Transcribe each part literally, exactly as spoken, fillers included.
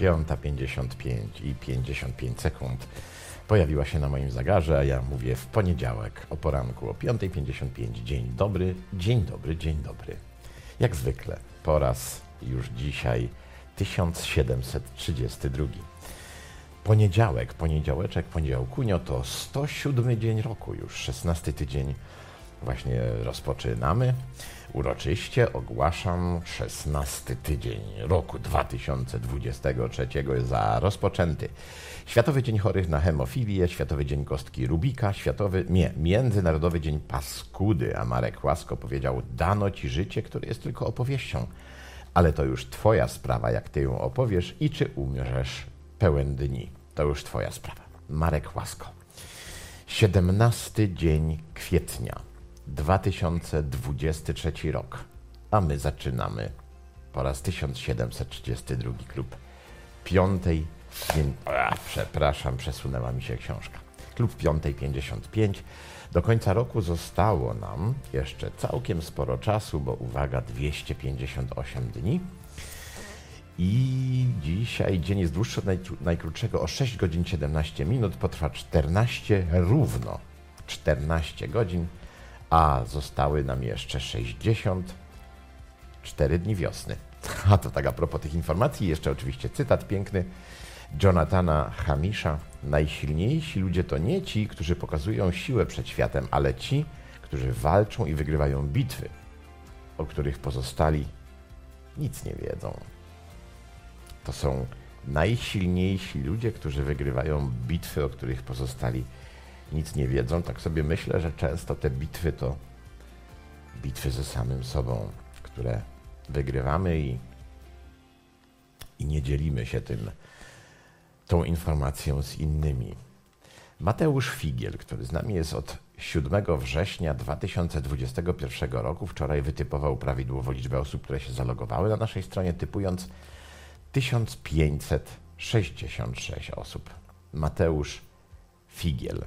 piąta pięćdziesiąt pięć i pięćdziesiąt pięć sekund pojawiła się na moim zegarze, a ja mówię w poniedziałek o poranku o piąta pięćdziesiąt pięć. Dzień dobry, dzień dobry, dzień dobry. Jak zwykle po raz już dzisiaj tysiąc siedemset trzydziesty drugi. Poniedziałek, poniedziałeczek, poniedziałkunio to sto siódmy dzień roku już, szesnasty tydzień właśnie rozpoczynamy. Uroczyście ogłaszam szesnasty tydzień roku dwa tysiące dwudziestego trzeciego za rozpoczęty. Światowy Dzień Chorych na Hemofilię, Światowy Dzień Kostki Rubika, Światowy, nie, Międzynarodowy Dzień Paskudy, a Marek Łasko powiedział: dano ci życie, które jest tylko opowieścią, ale to już twoja sprawa, jak ty ją opowiesz i czy umrzesz pełen dni. To już twoja sprawa. Marek Łasko. siedemnasty dzień kwietnia, dwa tysiące dwudziesty trzeci rok, a my zaczynamy po raz tysiąc siedemset trzydziesty drugi klub piątej, a, przepraszam, przesunęła mi się książka. Klub piątej pięćdziesiąt pięć. Do końca roku zostało nam jeszcze całkiem sporo czasu, bo uwaga, dwieście pięćdziesiąt osiem dni. I dzisiaj dzień jest dłuższy od naj, najkrótszego o sześć godzin siedemnaście minut, potrwa czternaście, równo czternaście godzin, a zostały nam jeszcze sześćdziesiąt cztery dni wiosny. A to tak a propos tych informacji, jeszcze oczywiście cytat piękny Jonathana Hamisha. Najsilniejsi ludzie to nie ci, którzy pokazują siłę przed światem, ale ci, którzy walczą i wygrywają bitwy, o których pozostali nic nie wiedzą. To są najsilniejsi ludzie, którzy wygrywają bitwy, o których pozostali nic nie wiedzą. Tak sobie myślę, że często te bitwy to bitwy ze samym sobą, które wygrywamy i, i nie dzielimy się tym, tą informacją z innymi. Mateusz Figiel, który z nami jest od siódmego września dwa tysiące dwudziestego pierwszego roku, wczoraj wytypował prawidłowo liczbę osób, które się zalogowały na naszej stronie, typując tysiąc pięćset sześćdziesiąt sześć osób. Mateusz Figiel.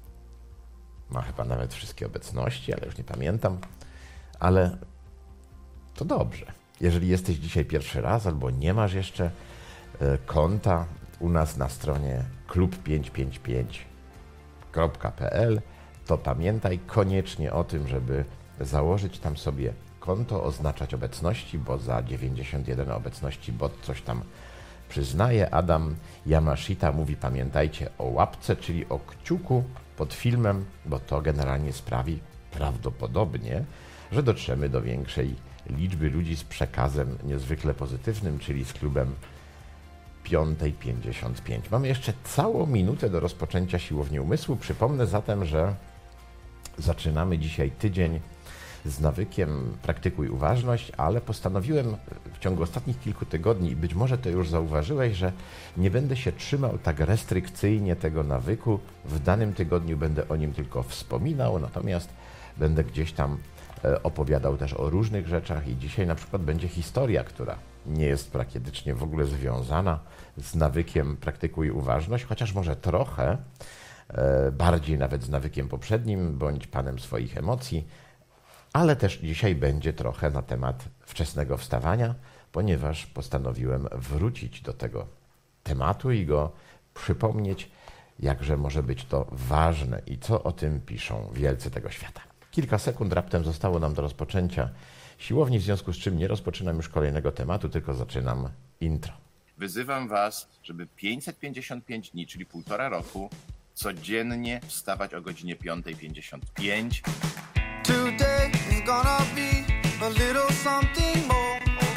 Ma chyba nawet wszystkie obecności, ale już nie pamiętam. Ale to dobrze. Jeżeli jesteś dzisiaj pierwszy raz albo nie masz jeszcze e, konta u nas na stronie klub pięćset pięćdziesiąt pięć kropka p l, to pamiętaj koniecznie o tym, żeby założyć tam sobie konto, oznaczać obecności, bo za dziewięćdziesiąt jeden obecności bot coś tam przyznaje. Adam Yamashita mówi: pamiętajcie o łapce, czyli o kciuku pod filmem, bo to generalnie sprawi prawdopodobnie, że dotrzemy do większej liczby ludzi z przekazem niezwykle pozytywnym, czyli z klubem piątej pięćdziesiąt pięć. Mamy jeszcze całą minutę do rozpoczęcia Siłowni Umysłu. Przypomnę zatem, że zaczynamy dzisiaj tydzień z nawykiem Praktykuj Uważność, ale postanowiłem w ciągu ostatnich kilku tygodni, i być może to już zauważyłeś, że nie będę się trzymał tak restrykcyjnie tego nawyku. W danym tygodniu będę o nim tylko wspominał, natomiast będę gdzieś tam opowiadał też o różnych rzeczach i dzisiaj na przykład będzie historia, która nie jest praktycznie w ogóle związana z nawykiem Praktykuj Uważność, chociaż może trochę bardziej nawet z nawykiem poprzednim, bądź panem swoich emocji, ale też dzisiaj będzie trochę na temat wczesnego wstawania, ponieważ postanowiłem wrócić do tego tematu i go przypomnieć, jakże może być to ważne i co o tym piszą wielcy tego świata. Kilka sekund raptem zostało nam do rozpoczęcia siłowni, w związku z czym nie rozpoczynam już kolejnego tematu, tylko zaczynam intro. Wyzywam was, żeby pięćset pięćdziesiąt pięć dni, czyli półtora roku, codziennie wstawać o godzinie piątej pięćdziesiąt pięć. Today is gonna be a little something more.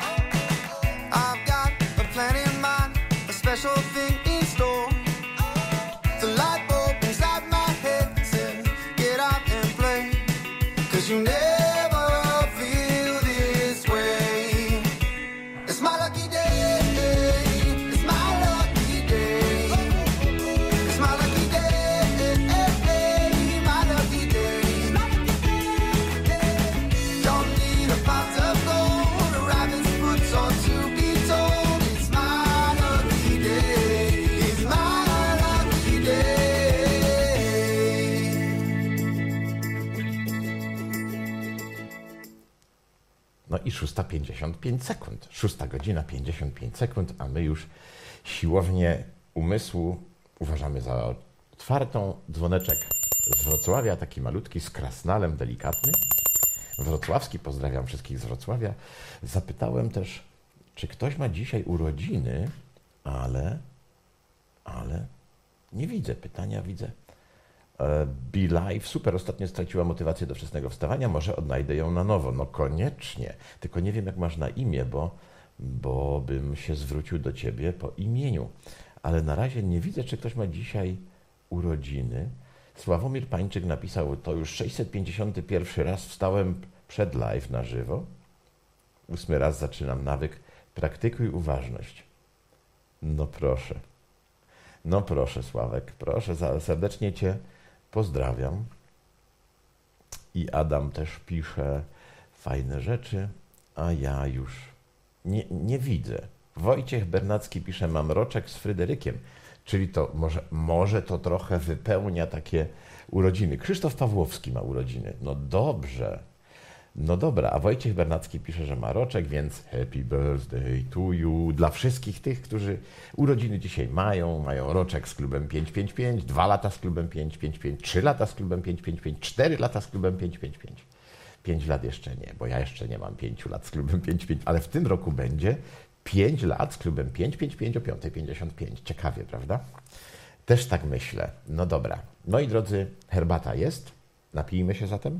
I've got a plan in mind, a special thing in store. The light bulb inside my head says, get out and play, 'cause you never feel this way. It's my lucky day, it's my lucky day. It's my lucky day, my lucky day. Don't need a pot of gold, a rabbit's foot or to be told. It's my lucky day, it's my lucky day. No i szósta pięćdziesiąt pięć sekund. Szósta godzina pięćdziesiąt pięć sekund, a my już Siłownię umysłu uważamy za otwartą. Dzwoneczek z Wrocławia, taki malutki, z krasnalem, delikatny. Wrocławski, pozdrawiam wszystkich z Wrocławia. Zapytałem też, czy ktoś ma dzisiaj urodziny, ale, ale nie widzę pytania, widzę. Be Live, super, ostatnio straciła motywację do wczesnego wstawania, może odnajdę ją na nowo. No koniecznie, tylko nie wiem jak masz na imię, bo, bo bym się zwrócił do ciebie po imieniu. Ale na razie nie widzę, czy ktoś ma dzisiaj urodziny. Sławomir Pańczyk napisał, to już sześćset pięćdziesiąty pierwszy raz wstałem przed live na żywo. Ósmy raz zaczynam nawyk, praktykuj uważność. No proszę, no proszę Sławek, proszę, serdecznie Cię pozdrawiam. I Adam też pisze fajne rzeczy, a ja już nie, nie widzę. Wojciech Bernacki pisze, mam roczek z Fryderykiem, czyli to może, może to trochę wypełnia takie urodziny. Krzysztof Pawłowski ma urodziny, no dobrze. No dobra, a Wojciech Bernacki pisze, że ma roczek, więc happy birthday to you. Dla wszystkich tych, którzy urodziny dzisiaj mają, mają roczek z klubem pięć pięć pięć, dwa lata z klubem pięć pięć pięć, trzy lata z klubem pięć pięć pięć, cztery lata z klubem pięć pięć pięć. pięć lat jeszcze nie, bo ja jeszcze nie mam pięciu lat z klubem pięć pięć, ale w tym roku będzie pięć lat z klubem pięć pięć pięć o piąta pięćdziesiąt pięć. Ciekawie, prawda? Też tak myślę. No dobra. Moi drodzy, herbata jest. Napijmy się zatem.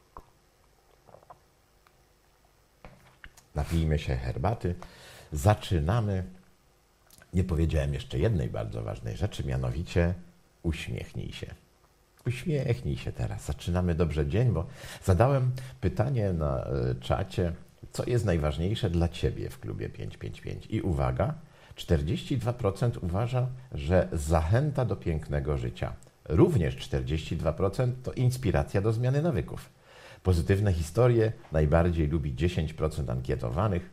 Napijmy się herbaty. Zaczynamy. Nie powiedziałem jeszcze jednej bardzo ważnej rzeczy, mianowicie uśmiechnij się. Uśmiechnij się teraz. Zaczynamy dobrze dzień, bo zadałem pytanie na czacie, co jest najważniejsze dla Ciebie w klubie pięć pięć pięć. I uwaga, czterdzieści dwa procent uważa, że zachęta do pięknego życia. Również czterdzieści dwa procent to inspiracja do zmiany nawyków. Pozytywne historie najbardziej lubi dziesięć procent ankietowanych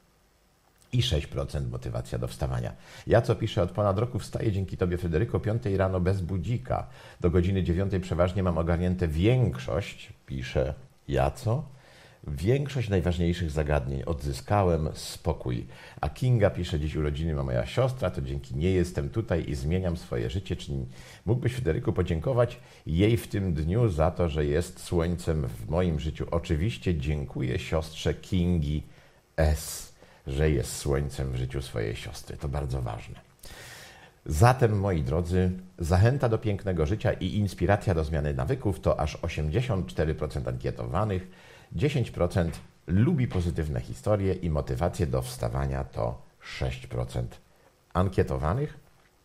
i sześć procent motywacja do wstawania. Ja, co piszę od ponad roku, wstaję dzięki Tobie, Fryderyko, piątej rano bez budzika. Do godziny dziewiątej przeważnie mam ogarnięte większość, pisze ja, co? Większość najważniejszych zagadnień odzyskałem, spokój. A Kinga pisze, dziś urodziny ma moja siostra, to dzięki niej jestem tutaj i zmieniam swoje życie. Czy mógłbyś, Fryderyku, podziękować jej w tym dniu za to, że jest słońcem w moim życiu? Oczywiście dziękuję siostrze Kingi S., że jest słońcem w życiu swojej siostry. To bardzo ważne. Zatem, moi drodzy, zachęta do pięknego życia i inspiracja do zmiany nawyków to aż osiemdziesiąt cztery procent ankietowanych, dziesięć procent lubi pozytywne historie i motywację do wstawania to sześć procent ankietowanych.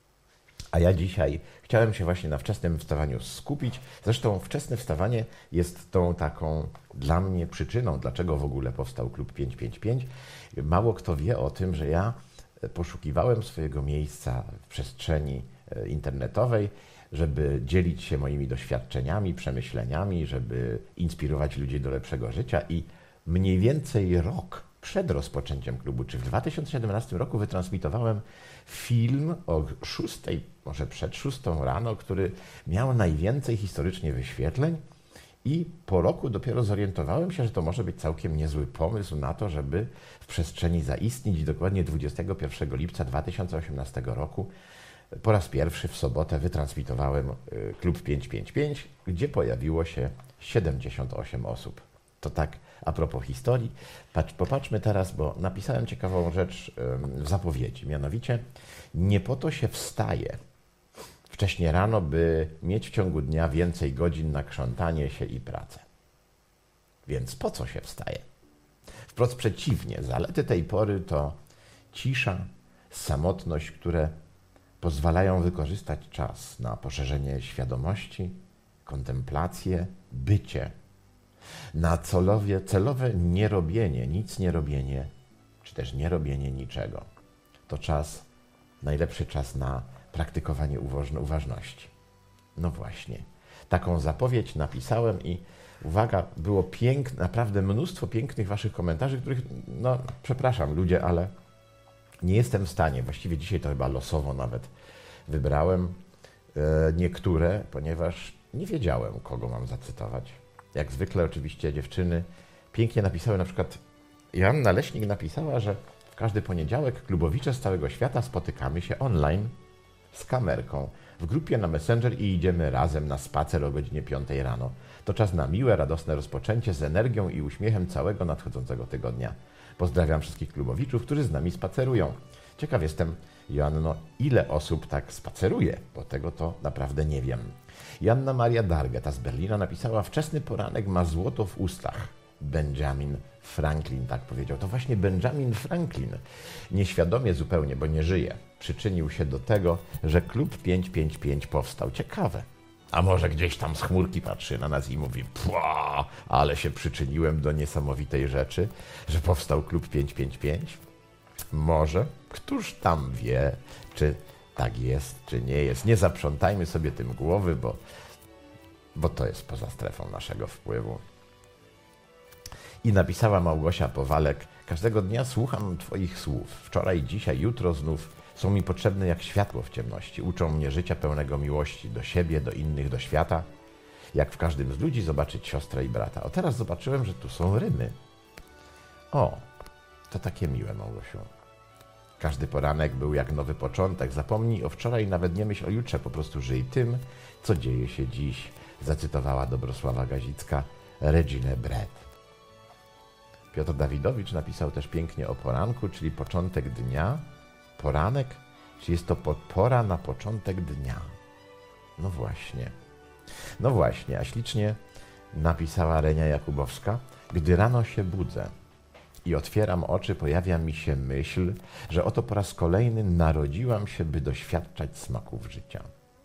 A ja dzisiaj chciałem się właśnie na wczesnym wstawaniu skupić. Zresztą wczesne wstawanie jest tą taką dla mnie przyczyną, dlaczego w ogóle powstał Klub pięć pięć pięć. Mało kto wie o tym, że ja poszukiwałem swojego miejsca w przestrzeni internetowej, żeby dzielić się moimi doświadczeniami, przemyśleniami, żeby inspirować ludzi do lepszego życia i mniej więcej rok przed rozpoczęciem klubu, czy w dwa tysiące siedemnastym roku wytransmitowałem film o szóstej, może przed szóstą rano, który miał najwięcej historycznie wyświetleń i po roku dopiero zorientowałem się, że to może być całkiem niezły pomysł na to, żeby w przestrzeni zaistnieć i dokładnie dwudziestego pierwszego lipca dwa tysiące osiemnastego roku po raz pierwszy w sobotę wytransmitowałem Klub pięć pięć pięć, gdzie pojawiło się siedemdziesiąt osiem osób. To tak a propos historii. Patrz, popatrzmy teraz, bo napisałem ciekawą rzecz w zapowiedzi. Mianowicie, nie po to się wstaje wcześnie rano, by mieć w ciągu dnia więcej godzin na krzątanie się i pracę. Więc po co się wstaje? Wprost przeciwnie, zalety tej pory to cisza, samotność, które pozwalają wykorzystać czas na poszerzenie świadomości, kontemplację, bycie, na celowie, celowe nierobienie, nic nie robienie, czy też nie robienie niczego. To czas, najlepszy czas na praktykowanie uważności. No właśnie, taką zapowiedź napisałem i uwaga, było piękne, naprawdę mnóstwo pięknych waszych komentarzy, których, no przepraszam ludzie, ale nie jestem w stanie, właściwie dzisiaj to chyba losowo nawet wybrałem e, niektóre, ponieważ nie wiedziałem, kogo mam zacytować. Jak zwykle oczywiście dziewczyny pięknie napisały, na przykład Joanna Leśnik napisała, że w każdy poniedziałek klubowicze z całego świata spotykamy się online z kamerką w grupie na Messenger i idziemy razem na spacer o godzinie piątej rano. To czas na miłe, radosne rozpoczęcie z energią i uśmiechem całego nadchodzącego tygodnia. Pozdrawiam wszystkich klubowiczów, którzy z nami spacerują. Ciekaw jestem, Joanno, ile osób tak spaceruje, bo tego to naprawdę nie wiem. Joanna Maria Dargeta z Berlina napisała: wczesny poranek ma złoto w ustach. Benjamin Franklin tak powiedział. To właśnie Benjamin Franklin, nieświadomie zupełnie, bo nie żyje, przyczynił się do tego, że klub pięć pięć pięć powstał. Ciekawe. A może gdzieś tam z chmurki patrzy na nas i mówi: pła, ale się przyczyniłem do niesamowitej rzeczy, że powstał klub pięć pięć pięć? Może. Któż tam wie, czy tak jest, czy nie jest. Nie zaprzątajmy sobie tym głowy, bo, bo to jest poza strefą naszego wpływu. I napisała Małgosia Powalek: każdego dnia słucham Twoich słów. Wczoraj, dzisiaj, jutro znów są mi potrzebne jak światło w ciemności. Uczą mnie życia pełnego miłości do siebie, do innych, do świata. Jak w każdym z ludzi zobaczyć siostrę i brata. O, teraz zobaczyłem, że tu są rymy. O, to takie miłe, Małgosiu. Każdy poranek był jak nowy początek. Zapomnij o wczoraj, nawet nie myśl o jutrze. Po prostu żyj tym, co dzieje się dziś. Zacytowała Dobrosława Gazicka Reginę Brett. Piotr Dawidowicz napisał też pięknie o poranku, czyli początek dnia. Poranek, czy jest to pora na początek dnia? No właśnie. No właśnie, a ślicznie napisała Renia Jakubowska: gdy rano się budzę i otwieram oczy, pojawia mi się myśl, że oto po raz kolejny narodziłam się, by doświadczać smaków życia.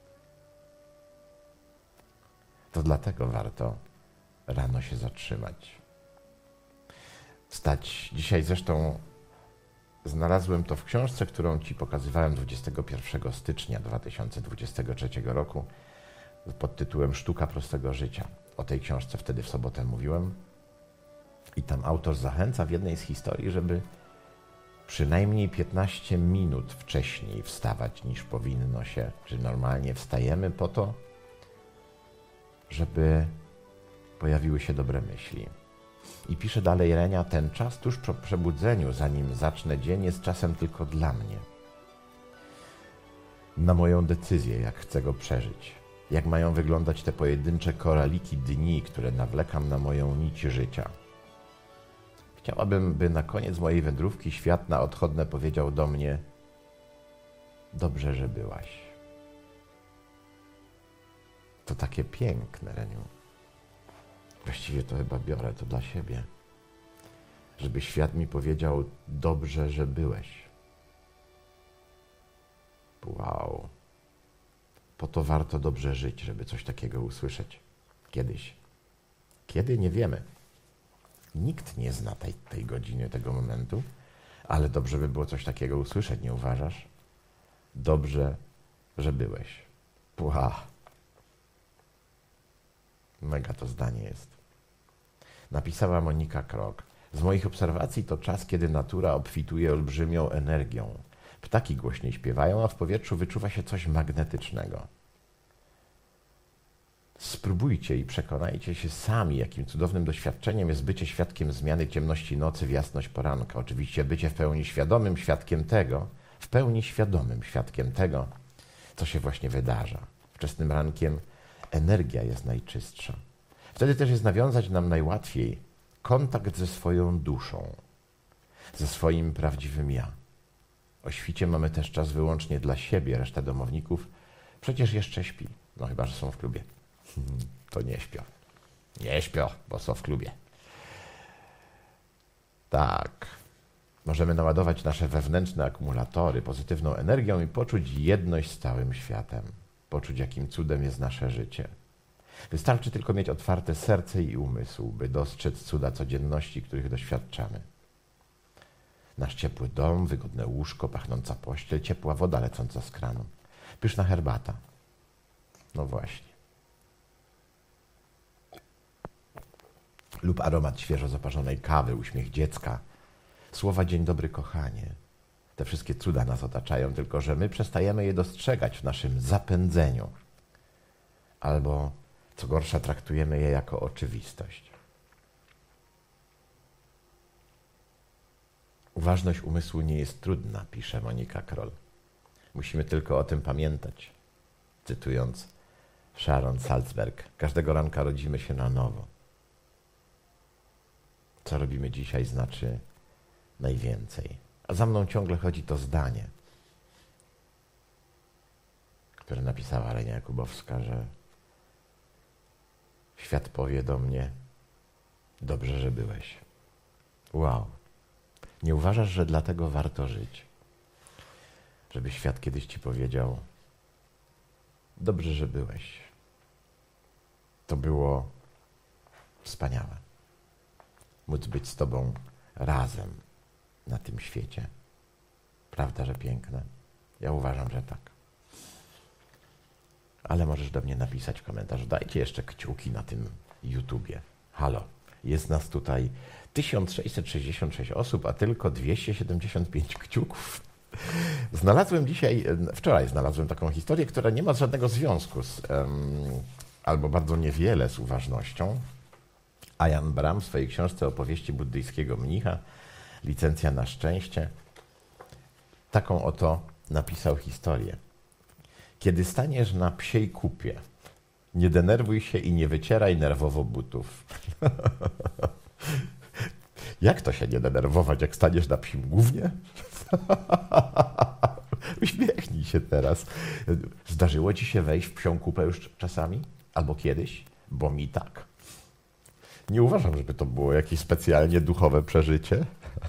To dlatego warto rano się zatrzymać. Wstać. Dzisiaj zresztą znalazłem to w książce, którą Ci pokazywałem dwudziestego pierwszego stycznia dwa tysiące dwudziestego trzeciego roku pod tytułem Sztuka prostego życia. O tej książce wtedy w sobotę mówiłem. I tam autor zachęca w jednej z historii, żeby przynajmniej piętnaście minut wcześniej wstawać niż powinno się, czy normalnie wstajemy po to, żeby pojawiły się dobre myśli. I pisze dalej Renia: ten czas tuż po przebudzeniu, zanim zacznę dzień, jest czasem tylko dla mnie. Na moją decyzję, jak chcę go przeżyć. Jak mają wyglądać te pojedyncze koraliki dni, które nawlekam na moją nić życia. Chciałabym, by na koniec mojej wędrówki świat na odchodne powiedział do mnie: dobrze, że byłaś. To takie piękne, Reniu. Właściwie to chyba biorę to dla siebie. Żeby świat mi powiedział: dobrze, że byłeś. Wow. Po to warto dobrze żyć, żeby coś takiego usłyszeć. Kiedyś. Kiedy? Nie wiemy. Nikt nie zna tej, tej godziny, tego momentu, ale dobrze by było coś takiego usłyszeć, nie uważasz? Dobrze, że byłeś. Wow. Mega to zdanie jest. Napisała Monika Krok: z moich obserwacji to czas, kiedy natura obfituje olbrzymią energią. Ptaki głośniej śpiewają, a w powietrzu wyczuwa się coś magnetycznego. Spróbujcie i przekonajcie się sami, jakim cudownym doświadczeniem jest bycie świadkiem zmiany ciemności nocy w jasność poranka. Oczywiście bycie w pełni świadomym świadkiem tego, w pełni świadomym świadkiem tego, co się właśnie wydarza. Wczesnym rankiem energia jest najczystsza. Wtedy też jest nawiązać nam najłatwiej kontakt ze swoją duszą, ze swoim prawdziwym ja. O świcie mamy też czas wyłącznie dla siebie, reszta domowników przecież jeszcze śpi. No chyba że są w klubie. To nie śpią. Nie śpią, bo są w klubie. Tak. Możemy naładować nasze wewnętrzne akumulatory pozytywną energią i poczuć jedność z całym światem. Poczuć, jakim cudem jest nasze życie. Wystarczy tylko mieć otwarte serce i umysł, by dostrzec cuda codzienności, których doświadczamy. Nasz ciepły dom, wygodne łóżko, pachnąca pościel, ciepła woda lecąca z kranu, pyszna herbata. No właśnie. Lub aromat świeżo zaparzonej kawy, uśmiech dziecka, słowa dzień dobry kochanie. Te wszystkie cuda nas otaczają, tylko że my przestajemy je dostrzegać w naszym zapędzeniu. Albo, co gorsza, traktujemy je jako oczywistość. Uważność umysłu nie jest trudna, pisze Monika Kroll. Musimy tylko o tym pamiętać. Cytując Sharon Salzberg, każdego ranka rodzimy się na nowo. Co robimy dzisiaj znaczy najwięcej. A za mną ciągle chodzi to zdanie, które napisała Lenia Jakubowska, że świat powie do mnie, dobrze, że byłeś. Wow. Nie uważasz, że dlatego warto żyć? Żeby świat kiedyś ci powiedział, dobrze, że byłeś. To było wspaniałe. Móc być z tobą razem na tym świecie. Prawda, że piękne? Ja uważam, że tak. Ale możesz do mnie napisać w komentarzu. Dajcie jeszcze kciuki na tym YouTubie. Halo, jest nas tutaj tysiąc sześćset sześćdziesiąt sześć osób, a tylko dwieście siedemdziesiąt pięć kciuków. Znalazłem dzisiaj, wczoraj znalazłem taką historię, która nie ma żadnego związku z, um, albo bardzo niewiele z uważnością. Ajahn Brahm w swojej książce Opowieści buddyjskiego mnicha, Licencja na szczęście, taką oto napisał historię. Kiedy staniesz na psiej kupie, nie denerwuj się i nie wycieraj nerwowo butów. Jak to się nie denerwować, jak staniesz na psim gównie? Uśmiechnij się teraz. Zdarzyło ci się wejść w psią kupę już czasami? Albo kiedyś? Bo mi tak. Nie uważam, żeby to było jakieś specjalnie duchowe przeżycie.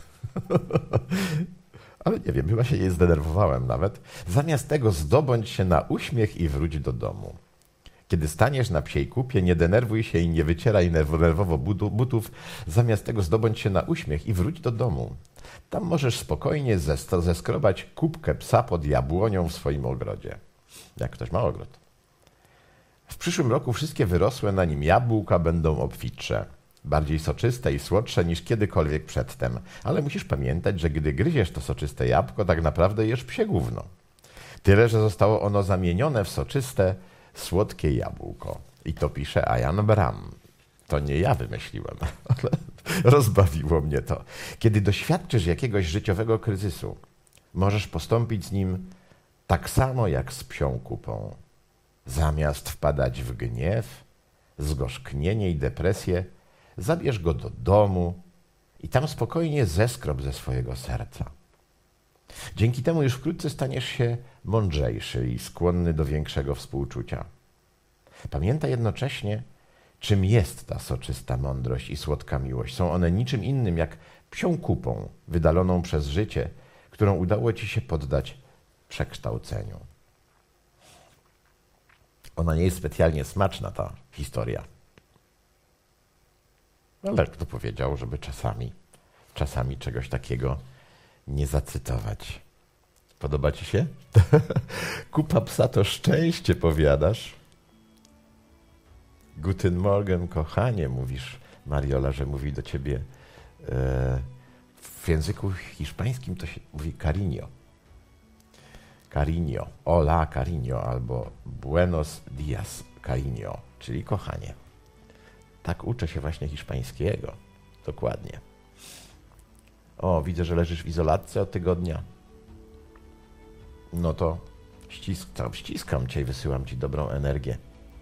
Ale nie wiem, chyba się nie zdenerwowałem nawet. Zamiast tego zdobądź się na uśmiech i wróć do domu. Kiedy staniesz na psiej kupie, nie denerwuj się i nie wycieraj nerwowo butów. Zamiast tego zdobądź się na uśmiech i wróć do domu. Tam możesz spokojnie zeskrobać kubkę psa pod jabłonią w swoim ogrodzie. Jak ktoś ma ogród. W przyszłym roku wszystkie wyrosłe na nim jabłka będą obfitsze. Bardziej soczyste i słodsze niż kiedykolwiek przedtem. Ale musisz pamiętać, że gdy gryziesz to soczyste jabłko, tak naprawdę jesz psie gówno. Tyle, że zostało ono zamienione w soczyste, słodkie jabłko. I to pisze Ajahn Brahm. To nie ja wymyśliłem, ale rozbawiło mnie to. Kiedy doświadczysz jakiegoś życiowego kryzysu, możesz postąpić z nim tak samo jak z psią kupą. Zamiast wpadać w gniew, zgorzknienie i depresję, zabierz go do domu i tam spokojnie zeskrob ze swojego serca. Dzięki temu już wkrótce staniesz się mądrzejszy i skłonny do większego współczucia. Pamiętaj jednocześnie, czym jest ta soczysta mądrość i słodka miłość. Są one niczym innym jak psią kupą wydaloną przez życie, którą udało ci się poddać przekształceniu. Ona nie jest specjalnie smaczna, ta historia. Ale kto powiedział, żeby czasami, czasami czegoś takiego nie zacytować. Podoba ci się? Kupa psa to szczęście, powiadasz? Guten Morgen, kochanie, mówisz, Mariola, że mówi do ciebie. E, w języku hiszpańskim to się mówi cariño. Cariño, hola cariño, albo buenos días cariño, czyli kochanie. Tak uczę się właśnie hiszpańskiego. Dokładnie. O, widzę, że leżysz w izolatce od tygodnia. No to ściskam, ściskam cię i wysyłam ci dobrą energię.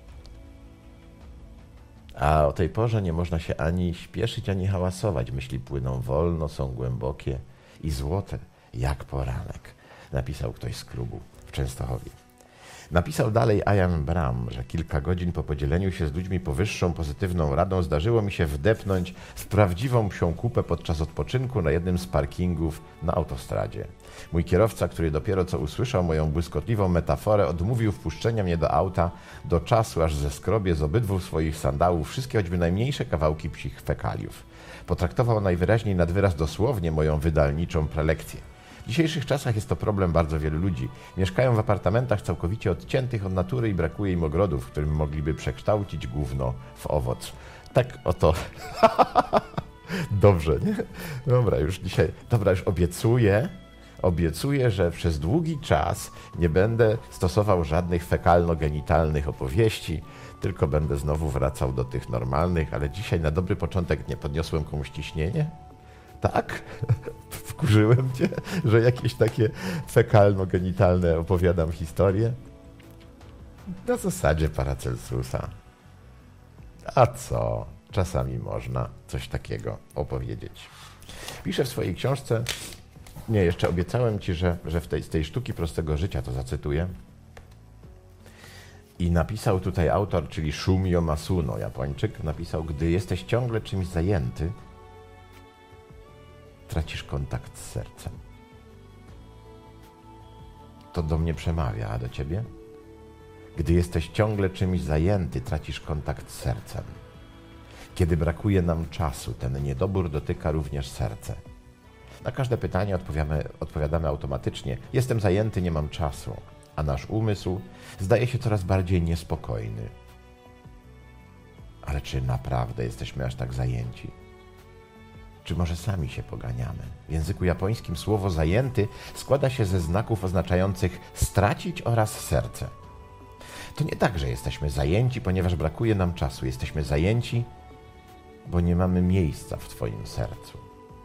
A o tej porze nie można się ani śpieszyć, ani hałasować. Myśli płyną wolno, są głębokie i złote, jak poranek. Napisał ktoś z klubu w Częstochowie. Napisał dalej Ajahn Brahm, że kilka godzin po podzieleniu się z ludźmi powyższą pozytywną radą zdarzyło mi się wdepnąć w prawdziwą psią kupę podczas odpoczynku na jednym z parkingów na autostradzie. Mój kierowca, który dopiero co usłyszał moją błyskotliwą metaforę, odmówił wpuszczenia mnie do auta do czasu, aż zeskrobię z obydwu swoich sandałów wszystkie choćby najmniejsze kawałki psich fekaliów. Potraktował najwyraźniej nad wyraz dosłownie moją wydalniczą prelekcję. W dzisiejszych czasach jest to problem bardzo wielu ludzi. Mieszkają w apartamentach całkowicie odciętych od natury i brakuje im ogrodów, w którym mogliby przekształcić gówno w owoc. Tak oto. Dobrze, nie? Dobra, już dzisiaj, dobra, już obiecuję, obiecuję, że przez długi czas nie będę stosował żadnych fekalno-genitalnych opowieści, tylko będę znowu wracał do tych normalnych, ale dzisiaj na dobry początek nie podniosłem komuś ciśnienie? Tak? Wkurzyłem cię, że jakieś takie fekalno-genitalne opowiadam historie? Na zasadzie Paracelsusa. A co? Czasami można coś takiego opowiedzieć. Piszę w swojej książce, nie, jeszcze obiecałem ci, że, że w tej, z tej sztuki prostego życia to zacytuję. I napisał tutaj autor, czyli Shumio Masuno, Japończyk, napisał: gdy jesteś ciągle czymś zajęty, tracisz kontakt z sercem. To do mnie przemawia, a do ciebie? Gdy jesteś ciągle czymś zajęty, tracisz kontakt z sercem. Kiedy brakuje nam czasu, ten niedobór dotyka również serce. Na każde pytanie odpowiadamy, odpowiadamy automatycznie: jestem zajęty, nie mam czasu. A nasz umysł zdaje się coraz bardziej niespokojny. Ale czy naprawdę jesteśmy aż tak zajęci? Czy może sami się poganiamy? W języku japońskim słowo zajęty składa się ze znaków oznaczających stracić oraz serce. To nie tak, że jesteśmy zajęci, ponieważ brakuje nam czasu. Jesteśmy zajęci, bo nie mamy miejsca w twoim sercu.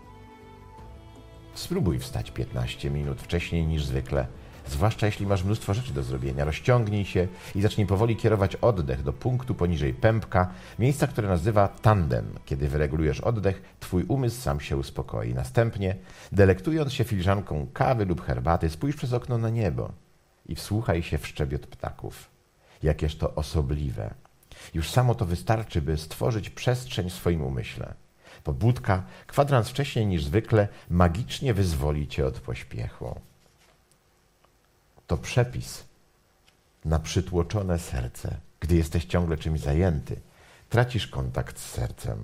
Spróbuj wstać piętnaście minut wcześniej niż zwykle, zwłaszcza jeśli masz mnóstwo rzeczy do zrobienia. Rozciągnij się i zacznij powoli kierować oddech do punktu poniżej pępka, miejsca, które nazywa tandem. Kiedy wyregulujesz oddech, twój umysł sam się uspokoi. Następnie, delektując się filiżanką kawy lub herbaty, spójrz przez okno na niebo i wsłuchaj się w szczebiot ptaków. Jakież to osobliwe. Już samo to wystarczy, by stworzyć przestrzeń w swoim umyśle. Pobudka, kwadrans wcześniej niż zwykle, magicznie wyzwoli cię od pośpiechu. To przepis na przytłoczone serce. Gdy jesteś ciągle czymś zajęty, tracisz kontakt z sercem.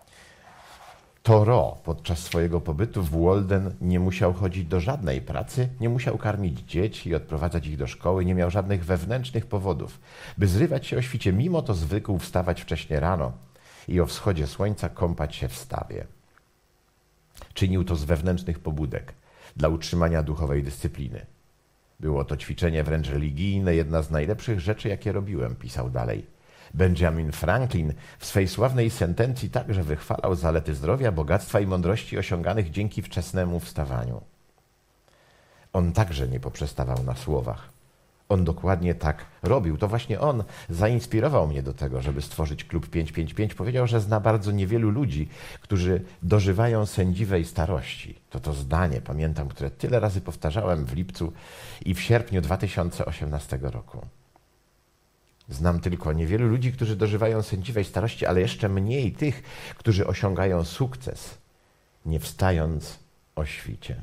Toro podczas swojego pobytu w Walden nie musiał chodzić do żadnej pracy, nie musiał karmić dzieci i odprowadzać ich do szkoły, nie miał żadnych wewnętrznych powodów, by zrywać się o świcie. Mimo to zwykł wstawać wcześnie rano i o wschodzie słońca kąpać się w stawie. Czynił to z wewnętrznych pobudek, dla utrzymania duchowej dyscypliny. Było to ćwiczenie wręcz religijne, jedna z najlepszych rzeczy, jakie robiłem, pisał dalej. Benjamin Franklin w swej sławnej sentencji także wychwalał zalety zdrowia, bogactwa i mądrości osiąganych dzięki wczesnemu wstawaniu. On także nie poprzestawał na słowach. On dokładnie tak robił. To właśnie on zainspirował mnie do tego, żeby stworzyć klub pięć pięć pięć. Powiedział, że zna bardzo niewielu ludzi, którzy dożywają sędziwej starości. To to zdanie, pamiętam, które tyle razy powtarzałem w lipcu i w sierpniu dwa tysiące osiemnastego roku. Znam tylko niewielu ludzi, którzy dożywają sędziwej starości, ale jeszcze mniej tych, którzy osiągają sukces, nie wstając o świcie.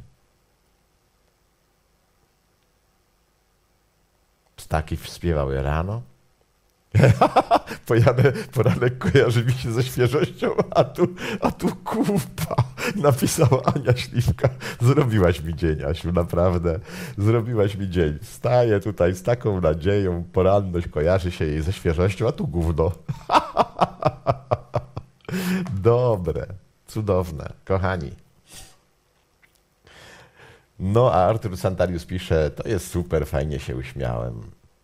Ptaki śpiewały rano. Pojadę, poranek kojarzy mi się ze świeżością, a tu, a tu kupa, napisała Ania Śliwka. Zrobiłaś mi dzień, Asiu, naprawdę. Zrobiłaś mi dzień. Staję tutaj z taką nadzieją, poranność kojarzy się jej ze świeżością, a tu gówno. Dobre, cudowne, kochani. No, a Artur Santarius pisze: to jest super, fajnie się uśmiałem.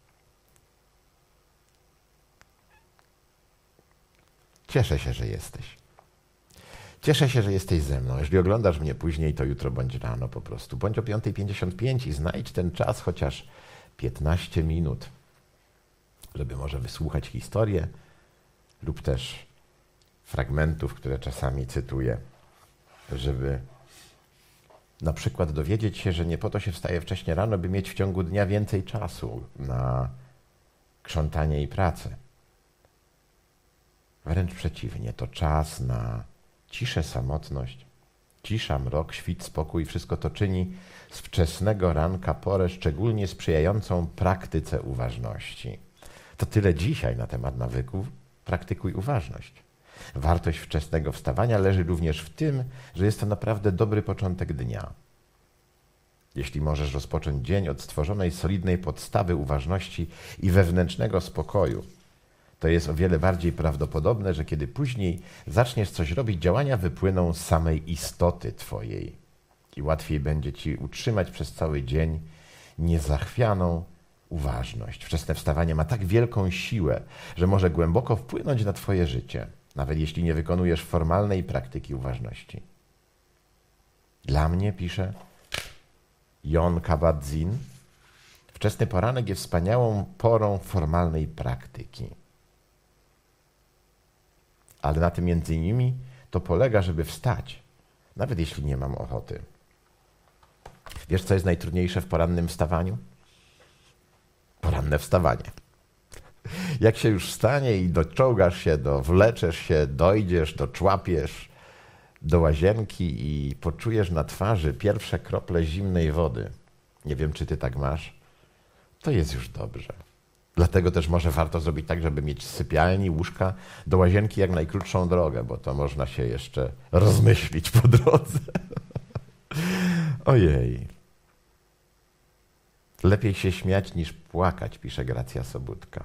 Cieszę się, że jesteś. Cieszę się, że jesteś ze mną. Jeśli oglądasz mnie później, to jutro bądź rano po prostu. Bądź o piąta pięćdziesiąt pięć i znajdź ten czas chociaż piętnaście minut, żeby może wysłuchać historię lub też fragmentów, które czasami cytuję, żeby na przykład dowiedzieć się, że nie po to się wstaje wcześnie rano, by mieć w ciągu dnia więcej czasu na krzątanie i pracę. Wręcz przeciwnie, to czas na ciszę, samotność, cisza, mrok, świt, spokój. Wszystko to czyni z wczesnego ranka porę szczególnie sprzyjającą praktyce uważności. To tyle dzisiaj na temat nawyków. Praktykuj uważność. Wartość wczesnego wstawania leży również w tym, że jest to naprawdę dobry początek dnia. Jeśli możesz rozpocząć dzień od stworzonej solidnej podstawy uważności i wewnętrznego spokoju, to jest o wiele bardziej prawdopodobne, że kiedy później zaczniesz coś robić, działania wypłyną z samej istoty twojej i łatwiej będzie ci utrzymać przez cały dzień niezachwianą uważność. Wczesne wstawanie ma tak wielką siłę, że może głęboko wpłynąć na twoje życie, nawet jeśli nie wykonujesz formalnej praktyki uważności. Dla mnie, pisze Jon Kabat-Zinn, wczesny poranek jest wspaniałą porą formalnej praktyki. Ale na tym między innymi to polega, żeby wstać, nawet jeśli nie mam ochoty. Wiesz, co jest najtrudniejsze w porannym wstawaniu? Poranne wstawanie. Jak się już wstanie i doczołgasz się, dowleczesz się, dojdziesz, doczłapiesz do łazienki i poczujesz na twarzy pierwsze krople zimnej wody. Nie wiem, czy ty tak masz. To jest już dobrze. Dlatego też może warto zrobić tak, żeby mieć z sypialni, łóżka do łazienki jak najkrótszą drogę, bo to można się jeszcze rozmyślić po drodze. Ojej. Lepiej się śmiać niż płakać, pisze Gracja Sobótka.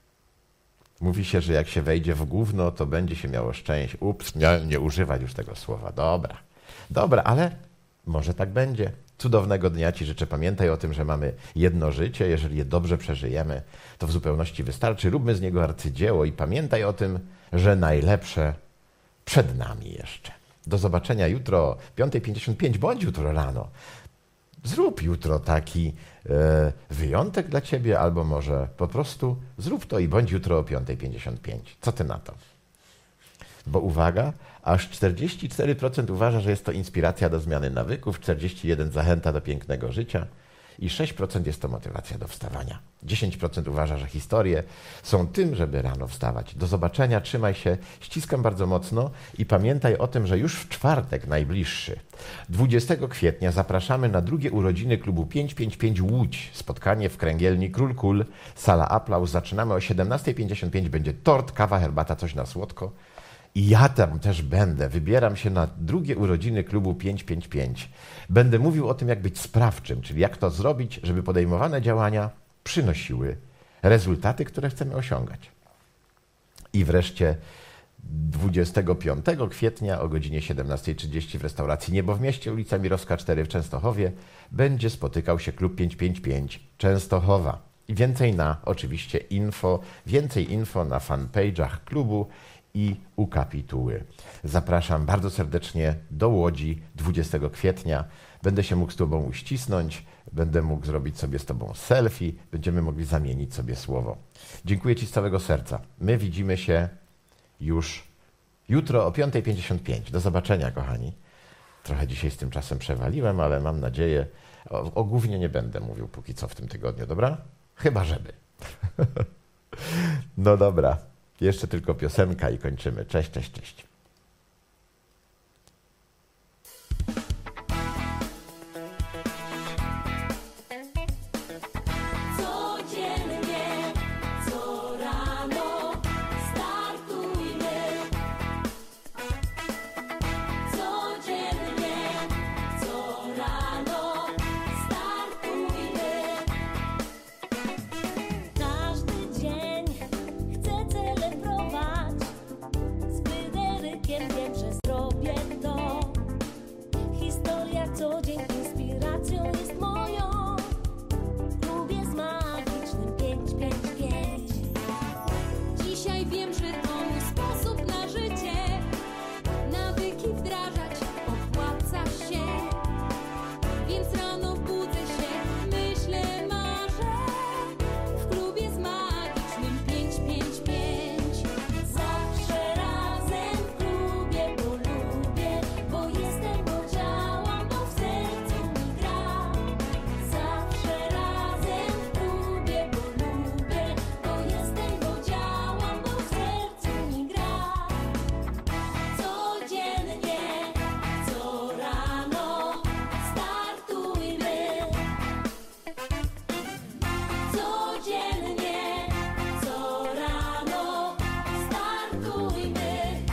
Mówi się, że jak się wejdzie w gówno, to będzie się miało szczęście. Ups, nie, nie używać już tego słowa. Dobra, dobra, ale może tak będzie. Cudownego dnia ci życzę. Pamiętaj o tym, że mamy jedno życie. Jeżeli je dobrze przeżyjemy, to w zupełności wystarczy. Róbmy z niego arcydzieło i pamiętaj o tym, że najlepsze przed nami jeszcze. Do zobaczenia jutro o piąta pięćdziesiąt pięć, bądź jutro rano. Zrób jutro taki e, wyjątek dla ciebie, albo może po prostu zrób to i bądź jutro o piąta pięćdziesiąt pięć. Co ty na to? Bo uwaga, aż czterdzieści cztery procent uważa, że jest to inspiracja do zmiany nawyków, czterdzieści jeden procent zachęta do pięknego życia i sześć procent jest to motywacja do wstawania. dziesięć procent uważa, że historie są tym, żeby rano wstawać. Do zobaczenia, trzymaj się, ściskam bardzo mocno i pamiętaj o tym, że już w czwartek najbliższy, dwudziestego kwietnia, zapraszamy na drugie urodziny klubu pięćset pięćdziesiąt pięć Łódź. Spotkanie w kręgielni Król Kul, sala Aplauz. Zaczynamy o siedemnasta pięćdziesiąt pięć, będzie tort, kawa, herbata, coś na słodko. I ja tam też będę. Wybieram się na drugie urodziny klubu pięćset pięćdziesiąt pięć. Będę mówił o tym, jak być sprawczym, czyli jak to zrobić, żeby podejmowane działania przynosiły rezultaty, które chcemy osiągać. I wreszcie dwudziestego piątego kwietnia o godzinie siedemnasta trzydzieści w restauracji Niebo w Mieście, ulica Mirowska cztery w Częstochowie, będzie spotykał się klub pięćset pięćdziesiąt pięć Częstochowa. I więcej na, oczywiście, info, więcej info na fanpage'ach klubu i u kapituły. Zapraszam bardzo serdecznie do Łodzi dwudziestego kwietnia. Będę się mógł z tobą uścisnąć, będę mógł zrobić sobie z tobą selfie, będziemy mogli zamienić sobie słowo. Dziękuję ci z całego serca. My widzimy się już jutro o piąta pięćdziesiąt pięć. Do zobaczenia, kochani. Trochę dzisiaj z tym czasem przewaliłem, ale mam nadzieję, o, o głównie nie będę mówił póki co w tym tygodniu, dobra? Chyba żeby. No dobra. Jeszcze tylko piosenka i kończymy. Cześć, cześć, cześć. Codziennie, co rano startujmy. Codziennie, co rano startujmy. Każdy dzień chcę celebrować. Z Fryderykiem wiem, że zrobię to. Historia co dzień inspiracją jest moją. Lubię z magicznym pięćset pięćdziesiąt pięć. Dzisiaj wiem, że to mój sposób na życie. Nawyki wdrażać opłaca się. Więc rano budzę się, myślę, marzę. W klubie z magicznym pięćset pięćdziesiąt pięć. Zawsze razem w klubie, bo lubię, bo jestem, bo działam, bo w sercu mi gra. Zawsze razem w klubie, bo lubię, bo jestem, bo działam, bo w sercu mi gra. Codziennie, co rano startujmy. Codziennie, co rano startujmy.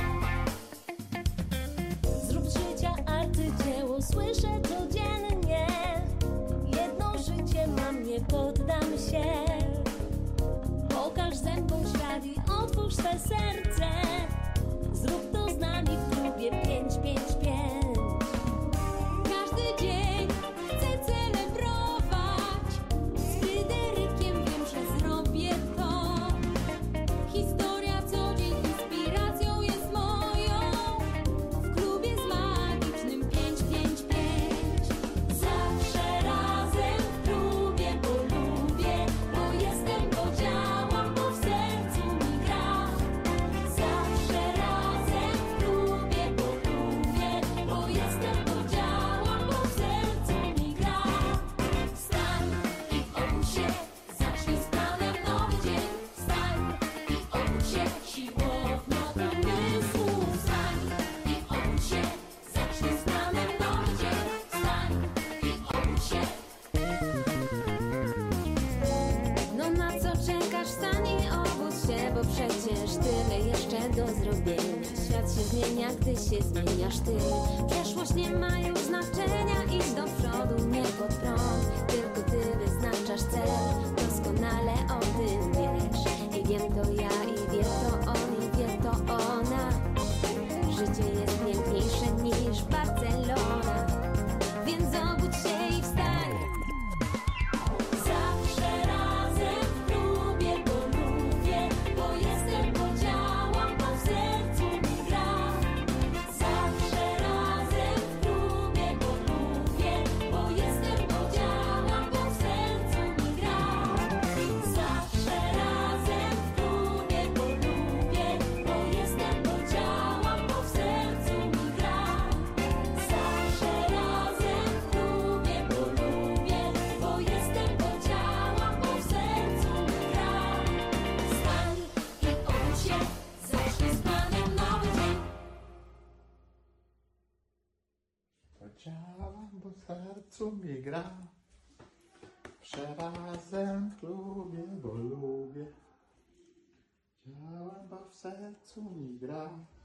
Zrób z życia arcydzieło, słyszę codziennie. Jedno życie mam, nie poddam się. Pokaż zębom świat i otwórz swe serce. Zrób to z nami w klubie pięćset pięćdziesiąt pięć. Każdy dzień chcę celebrować. Z Fryderykiem wiem, że zrobię to. Historia co dzień inspiracją jest moją. W klubie z magicznym pięćset pięćdziesiąt pięć. robienia. Świat się zmienia, gdy się zmieniasz ty. Przeszłość nie ma już znaczenia. Idź do przodu, nie pod prąd. Tylko ty wyznaczasz cel. Doskonale o tym wiesz. I wiem to ja, i wie to on, i wie to ona. Życie jest piękniejsze niż Barcelona. Więc obudź się i wstań. Zawsze razem w klubie, bo lubię, bo jestem, bo działam, bo w sercu mi gra. Zawsze razem w klubie, bo lubię, bo jestem, bo działam, bo w sercu mi gra. Zawsze razem w klubie, bo lubię, bo jestem, bo działam, bo w sercu mi gra. Zawsze razem w klubie, bo lubię, bo jestem, bo działam, bo w sercu mi gra. Wstań i obudź się, zacznij z planem nowy dzień. Działam, bo w sercu mi gra. Przerazem w klubie, bo lubię. Działam, bo w sercu mi gra.